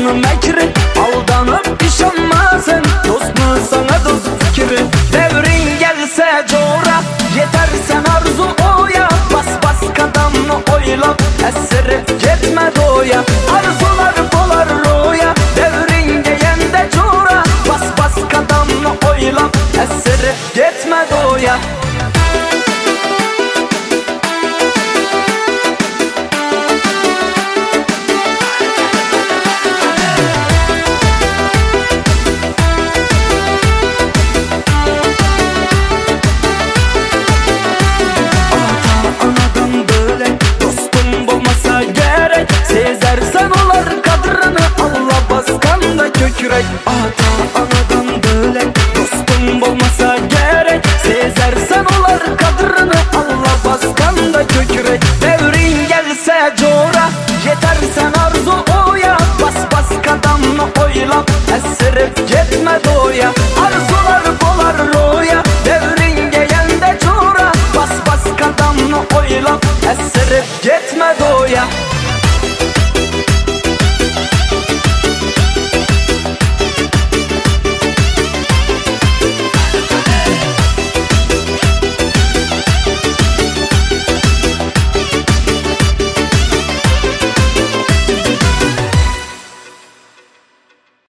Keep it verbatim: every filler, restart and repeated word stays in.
Şeytanın mekri, aldanıp işanma sen. Dost mu sana dost fikri. Devrin gelse cora, yeter sen arzu oya. Bas bas kadamını oyla, esiri gitme doya. Arzular bolar roya, devrin geyende cora. Bas bas kadamını oyla, esiri gitme doya. Kürek ata anadan böyle dostum olmasa gerek. Sezersen olar kadrını Allah baskan da kökürek. Devrin gelse cora, yeter sen arzu oya. Bas bas kadamını oyla, esirip gitme doya.